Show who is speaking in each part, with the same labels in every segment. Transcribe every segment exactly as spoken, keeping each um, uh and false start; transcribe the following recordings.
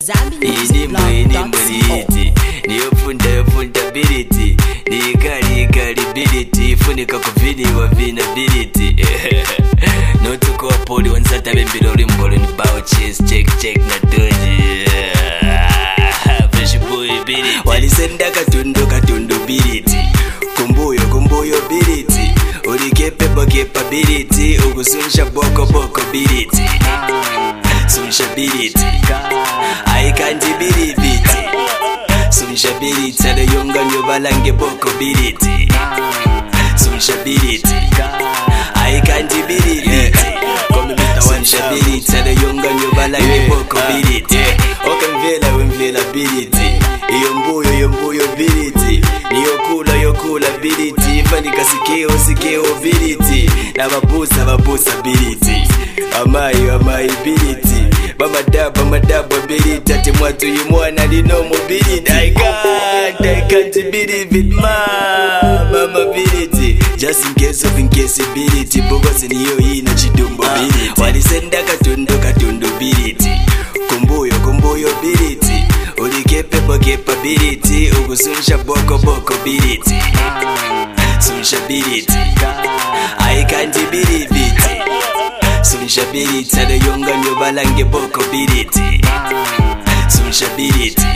Speaker 1: inimbo inimbo liti niyofunda yofunda biliti niyikali ikali biliti funika kuvini wa vina biliti notuko wapoli wansata bembilo limbolo ni bao cheese check check na doji fresh boy biliti walisenda katundu katundu biliti kumbuyo kumbuyo biliti ulikepe bokepa biliti ukusunsha boko boko biliti sunsha biliti aikanti bilibiti sunsha biliti adayonga nyobalange boko biliti sunsha biliti aikanti bilibiti sunsha biliti adayonga nyobalange boko biliti okamvela wemvela biliti iyo mbuyo iyo mbuyo biliti niyokula yokula biliti fanika sikeo sikeo biliti na babusa babusa biliti amayi amayi biliti bamadaba madaba biliti ati mwatu yumwana lino mobility I can't I can't believe it ma mama biliti just in case of incasability bogozi niyo ina chidumbo biliti walisenda katundu katundu biliti kumbuyo kumbuyo biliti ulikepe bokepa biliti ukusunsha boko boko biliti sunsha biliti aikanti bilibiti sunsha biliti adayonga nyobalange boko biliti sunsha biliti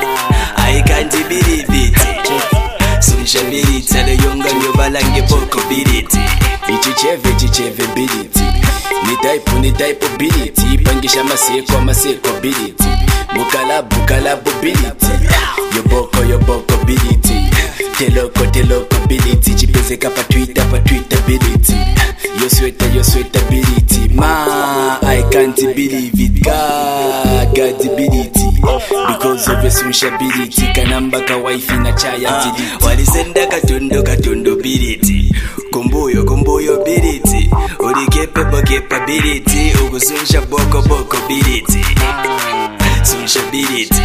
Speaker 1: aikanti bilibiti sunsha biliti adayonga nyobalange boko biliti ichicheve chicheve biliti ni type ni type biliti pangisha maseko maseko biliti mukalabu kalabu biliti yoboko yoboko biliti teloko teloko biliti chipezeka pa twitter pa twitter biliti yo sweater yo sweater biliti ma I can't believe it God God biliti because of your sociability kanamba ka wifi na chaya tiliti walisenda katundu katundu biliti kumbuyo kumbuyo biliti ulikepe bokepa biliti ukusunsha boko boko biliti sunsha biliti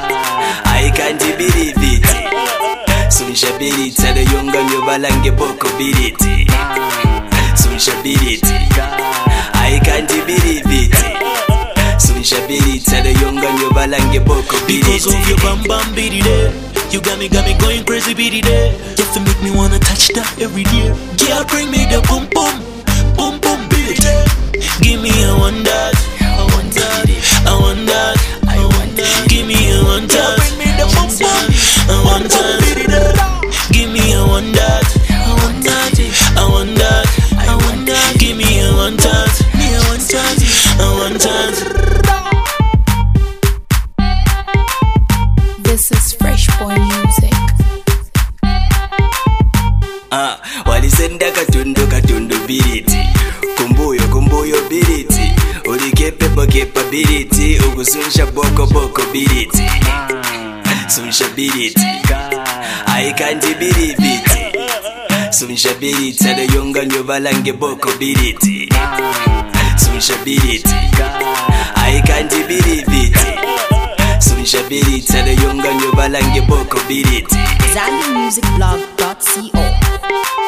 Speaker 1: aikanti bilibiti sunsha biliti adayonga nyobalange boko biliti sunsha biliti aikanti bilibiti sunsha biliti adayonga nyobalange boko biliti
Speaker 2: because of your bam bam bility you got me got me going crazy bility just to make me wanna touch that every day girl bring me the boom boom boom boom bility give me a one that I want that I want that I want that give me a one that bring me the boom boom I want that give me a one that I want that I want that I want that give me a one that me a one that I want that.
Speaker 3: This is Fresh Boy Music.
Speaker 1: Ah, walisenda katundu katundu biliti kumbuyo kumbuyo biliti ulikepe bokepa biliti ukusunsha boko boko biliti sunsha biliti aikanti bilibiti sunsha biliti adayonga nyobalange boko biliti sunsha biliti aikanti bilibiti sunsha biliti adayonga nyobalange boko biliti
Speaker 3: Zambi Music Blog dot co